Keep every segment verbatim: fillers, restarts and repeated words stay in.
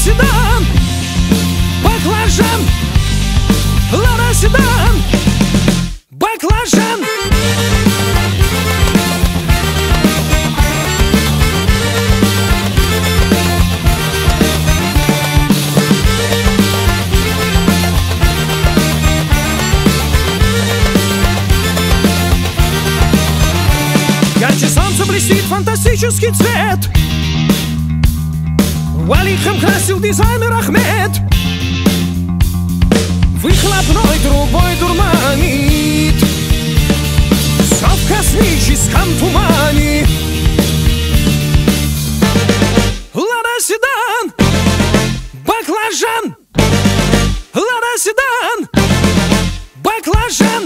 седан, баклажан, Лада седан, баклажан. Ярче солнца блестит фантастический цвет. Валиком красил дизайнер Ахмед. Выхлопной трубой дурманит, все в космическом тумане. Лада седан, баклажан, Лада седан, баклажан.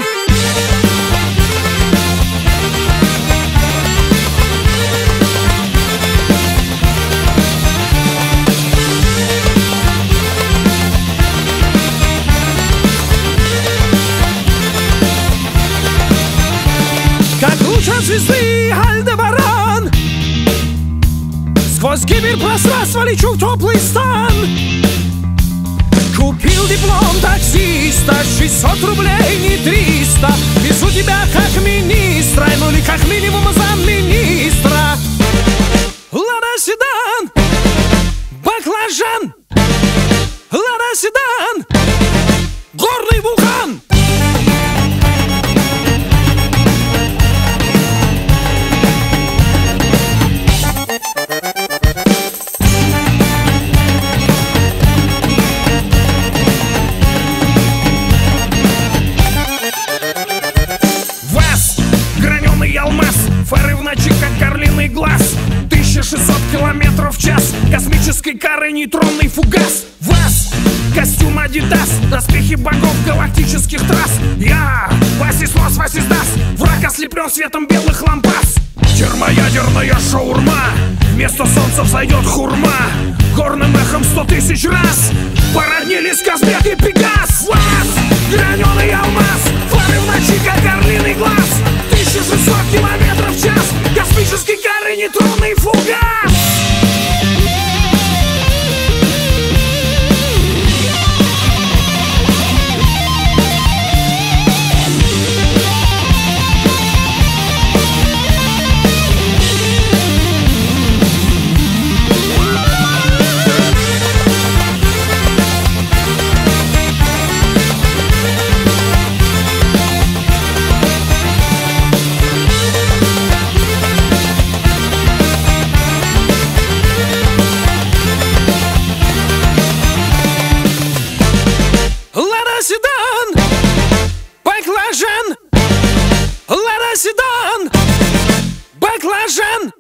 Как луч от звезды Альдебаран, сквозь гиперпространство лечу в теплый стан. Купил диплом таксиста, шестьсот рублей, не триста. Везу тебя как министра, ну или как минимум замминистра. Лада седан, баклажан, Лада седан, горный вулкан. Алмаз, фары в ночи, как орлиный глаз. тысяча шестьсот километров в час, космической карой нейтронный фугас. ВАЗ, костюм Адидас, доспехи богов галактических трасс. Я, Васис-Лос, Васис-Дас, враг ослеплен светом белых лампас. Термоядерная шаурма, вместо солнца взойдет хурма. Горным эхом сто тысяч раз породнились Казбек и Пегас. ВАЗ, граненый алмаз, фары в ночи, как орлиный глаз. тысяча шестьсот километров в час, космической кары нейтронный фугас. Седан, баклажан, Лада седан, баклажан.